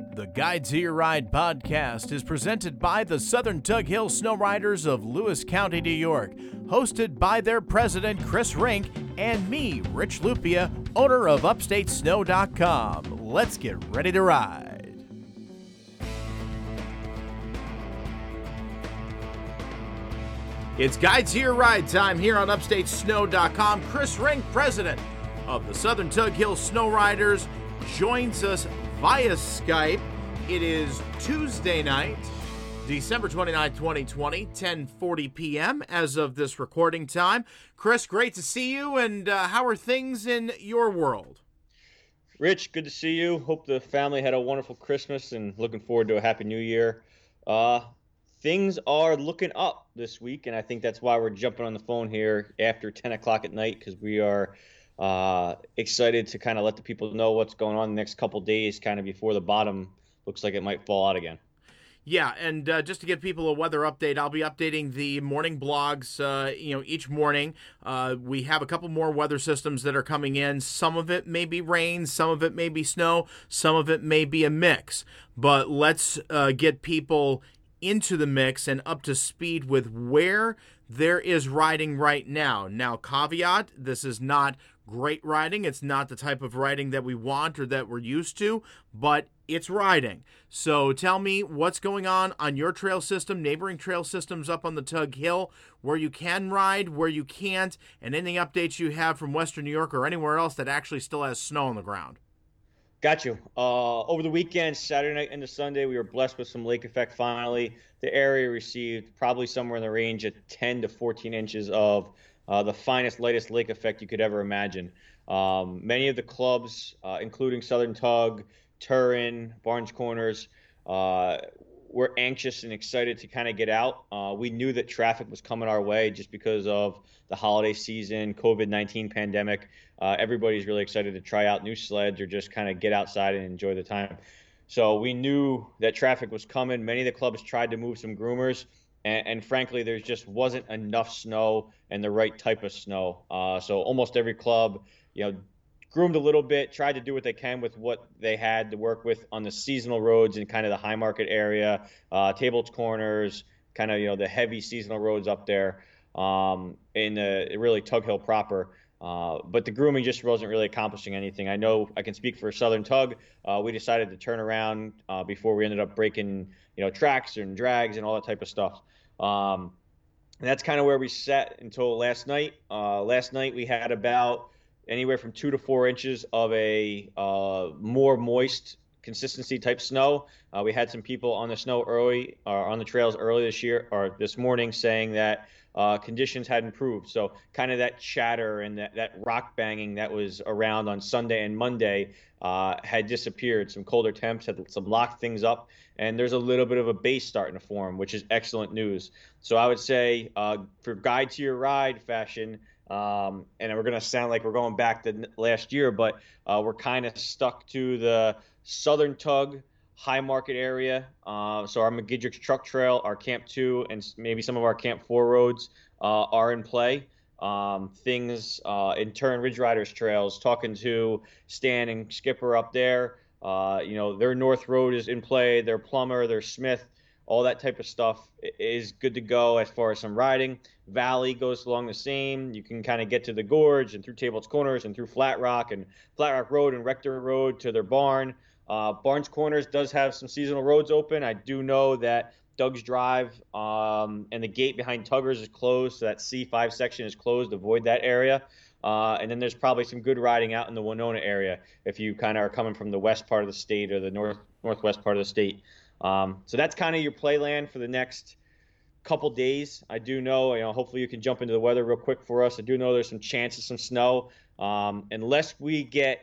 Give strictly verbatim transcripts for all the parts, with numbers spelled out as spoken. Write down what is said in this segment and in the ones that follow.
The Guide to Your Ride podcast is presented by the Southern Tug Hill Snow Riders of Lewis County, New York, hosted by their president, Chris Rink, and me, Rich Lupia, owner of Upstate Snow dot com. Let's get ready to ride. It's Guide to Your Ride time here on Upstate Snow dot com. Chris Rink, president of the Southern Tug Hill Snow Riders, joins us via Skype. It is Tuesday night, December twenty-ninth, twenty twenty, ten forty p.m. as of this recording time. Chris, great to see you, and uh, how are things in your world? Rich, good to see you. Hope the family had a wonderful Christmas and looking forward to a happy new year. Uh, things are looking up this week, and I think that's why we're jumping on the phone here after ten o'clock at night, because we are Uh, excited to kind of let the people know what's going on the next couple days, kind of before the bottom looks like it might fall out again. Yeah, and uh, just to give people a weather update, I'll be updating the morning blogs, uh, you know, each morning. Uh, we have a couple more weather systems that are coming in. Some of it may be rain, some of it may be snow, some of it may be a mix. But let's uh, get people into the mix and up to speed with where there is riding right now. Now, caveat, this is not great riding. It's not the type of riding that we want or that we're used to, but it's riding. So tell me what's going on on your trail system, neighboring trail systems up on the Tug Hill, where you can ride, where you can't, and any updates you have from Western New York or anywhere else that actually still has snow on the ground. Got you. Uh, over the weekend, Saturday night into Sunday, we were blessed with some lake effect finally. The area received probably somewhere in the range of ten to fourteen inches of uh, the finest, lightest lake effect you could ever imagine. Um, many of the clubs, uh, including Southern Tug, Turin, Barnes Corners, uh, were anxious and excited to kind of get out. Uh, we knew that traffic was coming our way just because of the holiday season, COVID nineteen pandemic. Uh, everybody's really excited to try out new sleds or just kind of get outside and enjoy the time. So we knew that traffic was coming. Many of the clubs tried to move some groomers, and, and frankly, there just wasn't enough snow and the right type of snow. Uh, so almost every club, you know, groomed a little bit, tried to do what they can with what they had to work with on the seasonal roads in kind of the high market area, uh, Tables Corners, kind of, you know, the heavy seasonal roads up there um, in the really Tug Hill proper. Uh, but the grooming just wasn't really accomplishing anything. I know I can speak for Southern Tug. Uh, we decided to turn around uh, before we ended up breaking, you know, tracks and drags and all that type of stuff. Um, and that's kind of where we sat until last night. Uh, last night we had about anywhere from two to four inches of a uh, more moist consistency type snow. Uh, we had some people on the snow early, or on the trails early this year or this morning, saying that uh, conditions had improved. So kind of that chatter and that, that rock banging that was around on Sunday and Monday uh, had disappeared. Some colder temps had some locked things up, and there's a little bit of a base starting to form, which is excellent news. So I would say uh, for Guide to Your Ride fashion, Um, and we're going to sound like we're going back to last year, but uh, we're kind of stuck to the Southern Tug high market area. Uh, so our McGidrick's Truck Trail, our Camp two, and maybe some of our Camp four roads uh, are in play. Um, things uh, in Turin Ridge Riders trails, talking to Stan and Skipper up there. Uh, you know, their North Road is in play, their Plummer, their Smith. All that type of stuff is good to go as far as some riding. Valley goes along the same. You can kind of get to the gorge and through Tables Corners and through Flat Rock and Flat Rock Road and Rector Road to their barn. Uh, Barnes Corners does have some seasonal roads open. I do know that Doug's Drive um, and the gate behind Tuggers is closed, so that C five section is closed. Avoid that area. Uh, and then there's probably some good riding out in the Winona area if you kind of are coming from the west part of the state or the north northwest part of the state. Um, so that's kind of your playland for the next couple days. I do know, you know, hopefully you can jump into the weather real quick for us. I do know there's some chance of some snow. Um, unless we get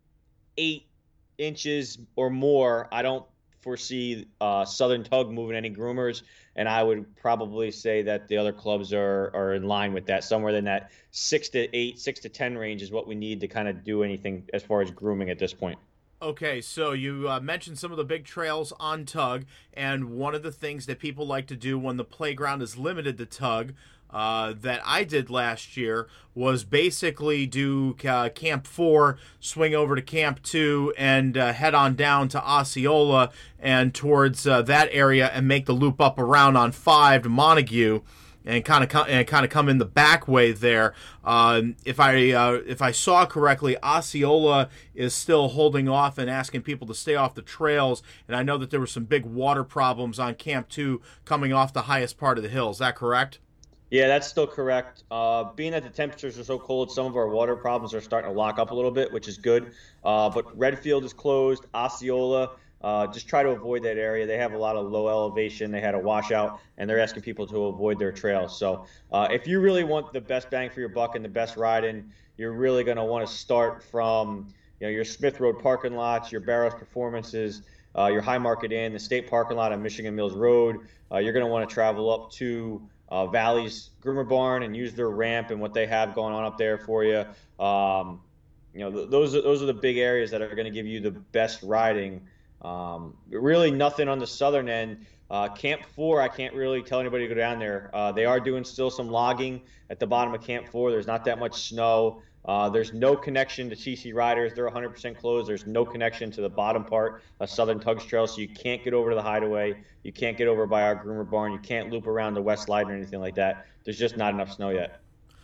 eight inches or more, I don't foresee uh, Southern Tug moving any groomers, and I would probably say that the other clubs are are in line with that. Somewhere in that six to eight, six to ten range is what we need to kind of do anything as far as grooming at this point. Okay, so you uh, mentioned some of the big trails on Tug, and one of the things that people like to do when the playground is limited to Tug uh, that I did last year was basically do uh, Camp four, swing over to Camp two, and uh, head on down to Osceola and towards uh, that area and make the loop up around on five to Montague. And kind of come, and kind of come in the back way there. Uh, if I uh, if I saw correctly, Osceola is still holding off and asking people to stay off the trails. And I know that there were some big water problems on Camp Two coming off the highest part of the hill. Is that correct? Yeah, that's still correct. Uh, being that the temperatures are so cold, some of our water problems are starting to lock up a little bit, which is good. Uh, but Redfield is closed. Osceola. Uh, just try to avoid that area. They have a lot of low elevation. They had a washout, and they're asking people to avoid their trails. So uh, if you really want the best bang for your buck and the best riding, you're really going to want to start from you know your Smith Road parking lots, your Barrows Performances, uh, your High Market Inn, the state parking lot on Michigan Mills Road. Uh, you're going to want to travel up to uh, Valley's Groomer Barn and use their ramp and what they have going on up there for you. Um, you know, th- those are, those are the big areas that are going to give you the best riding. Um, really nothing on the southern end. Uh, Camp four, I can't really tell anybody to go down there. Uh, they are doing still some logging at the bottom of Camp four. There's not that much snow. Uh, there's no connection to T C Riders. They're one hundred percent closed. There's no connection to the bottom part of Southern Tugs Trail, so you can't get over to the Hideaway. You can't get over by our Groomer Barn. You can't loop around the West Line or anything like that. There's just not enough snow yet.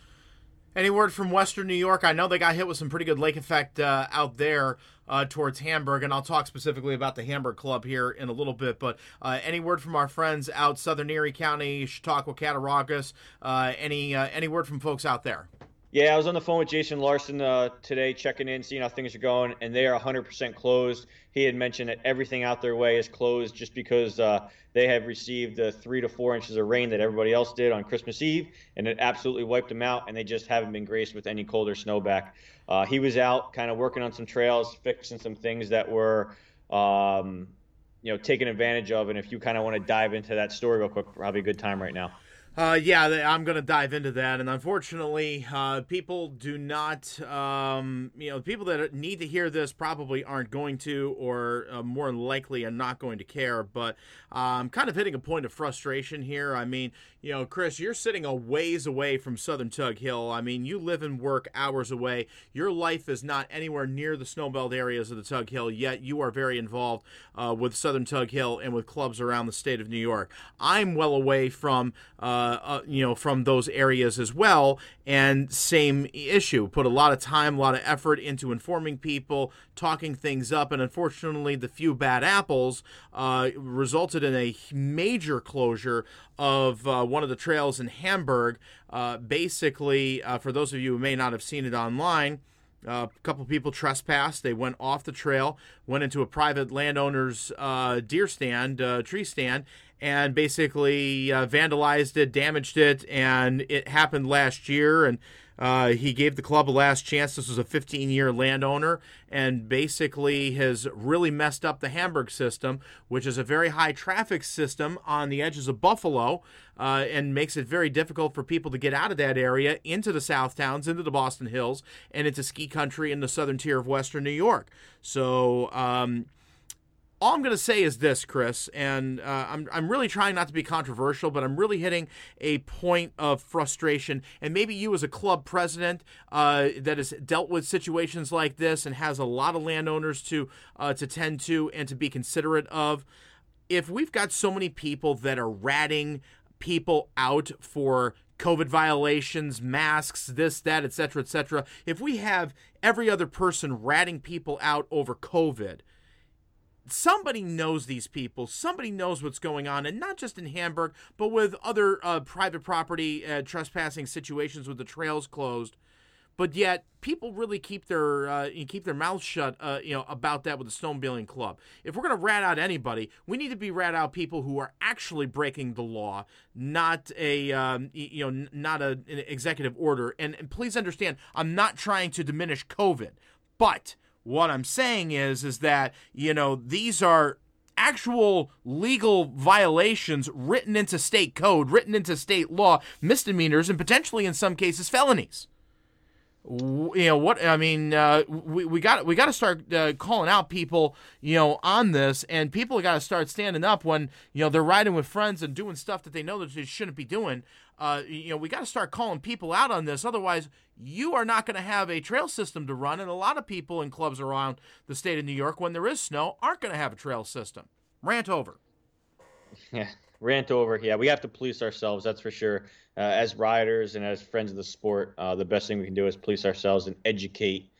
Any word from Western New York? I know they got hit with some pretty good lake effect uh, out there uh, towards Hamburg, and I'll talk specifically about the Hamburg Club here in a little bit. But uh, any word from our friends out Southern Erie County, Chautauqua, Cattaraugus? Uh, any uh, any word from folks out there? Yeah, I was on the phone with Jason Larson uh, today, checking in, seeing how things are going, and they are one hundred percent closed. He had mentioned that everything out their way is closed just because uh, they have received the three to four inches of rain that everybody else did on Christmas Eve, and it absolutely wiped them out, and they just haven't been graced with any colder snowback. Uh, he was out kind of working on some trails, fixing some things that were um, you know, taken advantage of, and if you kind of want to dive into that story real quick, probably a good time right now. Uh, yeah, I'm going to dive into that, and unfortunately, uh, people do not, um, you know, people that need to hear this probably aren't going to, or uh, more likely are not going to care, but I'm um, kind of hitting a point of frustration here. I mean, you know, Chris, you're sitting a ways away from Southern Tug Hill. I mean, you live and work hours away. Your life is not anywhere near the snowbelt areas of the Tug Hill, yet you are very involved uh, with Southern Tug Hill and with clubs around the state of New York. I'm well away from, uh, uh, you know, from those areas as well, and same issue. Put a lot of time, a lot of effort into informing people, talking things up, and unfortunately, the few bad apples uh, resulted in a major closure of uh, one of the trails in Hamburg. Uh, basically, uh, for those of you who may not have seen it online, uh, a couple people trespassed. They went off the trail, went into a private landowner's uh, deer stand, uh, tree stand, and basically uh, vandalized it, damaged it, and it happened last year, and Uh, he gave the club a last chance. This was a fifteen-year landowner, and basically has really messed up the Hamburg system, which is a very high traffic system on the edges of Buffalo, uh, and makes it very difficult for people to get out of that area into the South Towns, into the Boston Hills, and into ski country in the southern tier of Western New York. So, um, all I'm going to say is this, Chris, and uh, I'm I'm really trying not to be controversial, but I'm really hitting a point of frustration. And maybe you as a club president uh, that has dealt with situations like this and has a lot of landowners to uh, to tend to and to be considerate of, if we've got so many people that are ratting people out for COVID violations, masks, this, that, et cetera, et cetera, if we have every other person ratting people out over COVID, somebody knows these people. Somebody knows what's going on, and not just in Hamburg, but with other uh, private property uh, trespassing situations with the trails closed. But yet, people really keep their uh, keep their mouths shut, uh, you know, about that with the snowmobiling club. If we're going to rat out anybody, we need to be rat out people who are actually breaking the law, not a um, you know, not a, an executive order. And, and please understand, I'm not trying to diminish COVID, but what I'm saying is, is that, you know, these are actual legal violations written into state code, written into state law, misdemeanors, and potentially in some cases felonies. You know what I mean? Uh, we we got we got to start uh, calling out people, you know, on this, and people got to start standing up when you know they're riding with friends and doing stuff that they know that they shouldn't be doing. Uh, you know, we got to start calling people out on this. Otherwise, you are not going to have a trail system to run, and a lot of people in clubs around the state of New York, when there is snow, aren't going to have a trail system. Rant over. Yeah, rant over. Yeah, we have to police ourselves. That's for sure. Uh, as riders and as friends of the sport, uh, the best thing we can do is police ourselves and educate,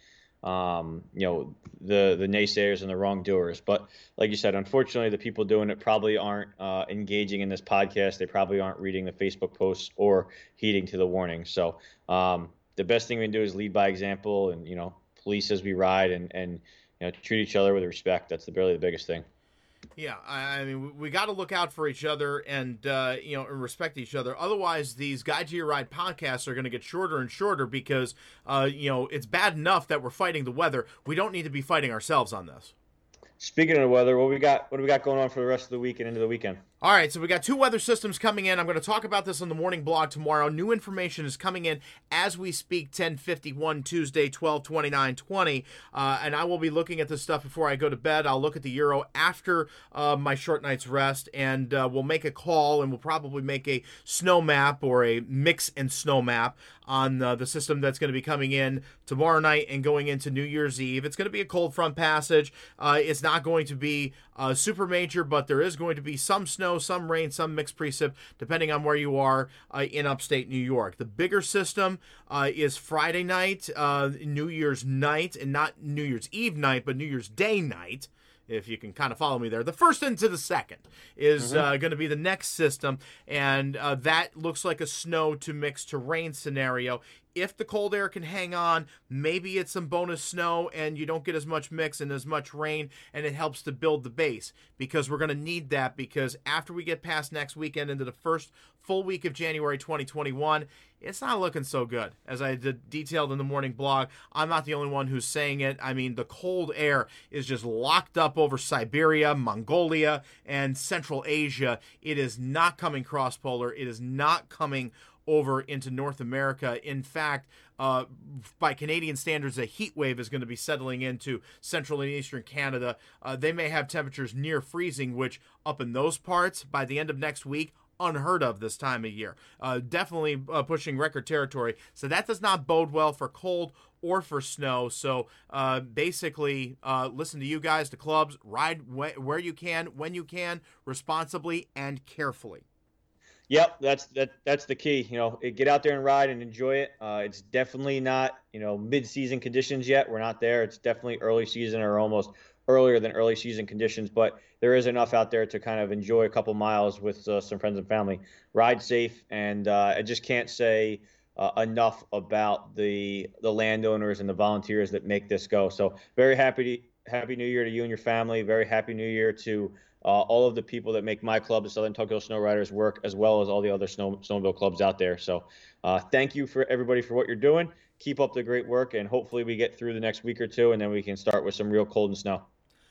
um, you know, the the naysayers and the wrongdoers. But like you said, unfortunately, the people doing it probably aren't uh, engaging in this podcast. They probably aren't reading the Facebook posts or heeding to the warning. So um, the best thing we can do is lead by example and, you know, police as we ride and, and you know, treat each other with respect. That's the, really the biggest thing. Yeah, I mean, we, we got to look out for each other and, uh, you know, and respect each other. Otherwise, these Guide to Your Ride podcasts are going to get shorter and shorter because, uh, you know, it's bad enough that we're fighting the weather. We don't need to be fighting ourselves on this. Speaking of the weather, what we got? What do we got going on for the rest of the week and into the weekend? All right, so we got two weather systems coming in. I'm going to talk about this on the morning blog tomorrow. New information is coming in as we speak, ten fifty-one Tuesday, twelve twenty-nine twenty, uh, and I will be looking at this stuff before I go to bed. I'll look at the Euro after uh, my short night's rest, and uh, we'll make a call, and we'll probably make a snow map or a mix and snow map on uh, the system that's going to be coming in tomorrow night and going into New Year's Eve. It's going to be a cold front passage. Uh, it's not going to be uh, super major, but there is going to be some snow, some rain, some mixed precip, depending on where you are uh, in upstate New York. The bigger system uh, is Friday night, uh, New Year's night, and not New Year's Eve night, but New Year's Day night, if you can kind of follow me there. The first into the second is mm-hmm. uh, going to be the next system, and uh, that looks like a snow to mix to rain scenario. If the cold air can hang on, maybe it's some bonus snow and you don't get as much mix and as much rain, and it helps to build the base, because we're going to need that, because after we get past next weekend into the first full week of January twenty twenty-one, it's not looking so good. As I did detailed in the morning blog, I'm not the only one who's saying it. I mean, the cold air is just locked up over Siberia, Mongolia, and Central Asia. It is not coming cross-polar. It is not coming over into North America. In fact, uh, by Canadian standards, a heat wave is going to be settling into central and eastern Canada. Uh, they may have temperatures near freezing, which up in those parts, by the end of next week, unheard of this time of year. Uh, definitely uh, pushing record territory. So that does not bode well for cold or for snow. So uh, basically, uh, listen to you guys, the clubs, ride wh- where you can, when you can, responsibly and carefully. Yep, that's that. That's the key. You know, get out there and ride and enjoy it. Uh, it's definitely not, you know, mid-season conditions yet. We're not there. It's definitely early season, or almost earlier than early season conditions. But there is enough out there to kind of enjoy a couple miles with uh, some friends and family. Ride safe, and uh, I just can't say uh, enough about the the landowners and the volunteers that make this go. So very happy to, happy New Year to you and your family. Very happy New Year to Uh, all of the people that make my club, the Southern Tug Hill Snow Riders, work, as well as all the other snow, snowmobile clubs out there. So uh, thank you for everybody for what you're doing. Keep up the great work, and hopefully we get through the next week or two, and then we can start with some real cold and snow.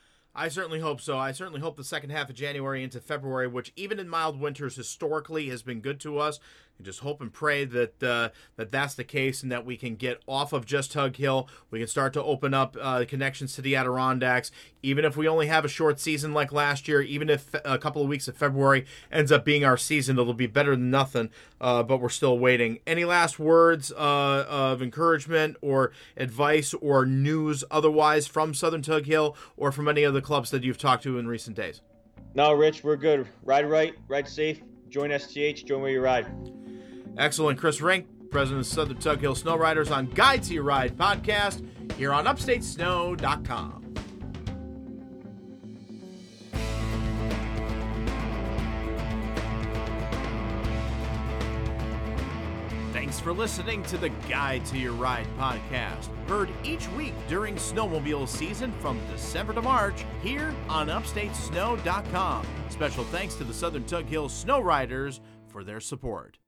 I certainly hope so. I certainly hope the second half of January into February, which even in mild winters historically has been good to us. I just hope and pray that uh, that that's the case, and that we can get off of just Tug Hill. We can start to open up uh, connections to the Adirondacks. Even if we only have a short season like last year, even if a couple of weeks of February ends up being our season, it'll be better than nothing, uh, but we're still waiting. Any last words uh, of encouragement or advice or news otherwise from Southern Tug Hill or from any of the clubs that you've talked to in recent days? No, Rich, we're good. Ride right, ride safe. Join S T H, join where you ride. Excellent. Chris Rink, president of Southern Tug Hill Snow Riders, on Guide to Your Ride podcast here on upstate snow dot com. Thanks for listening to the Guide to Your Ride podcast, heard each week during snowmobile season from December to March here on upstate snow dot com. Special thanks to the Southern Tug Hill Snow Riders for their support.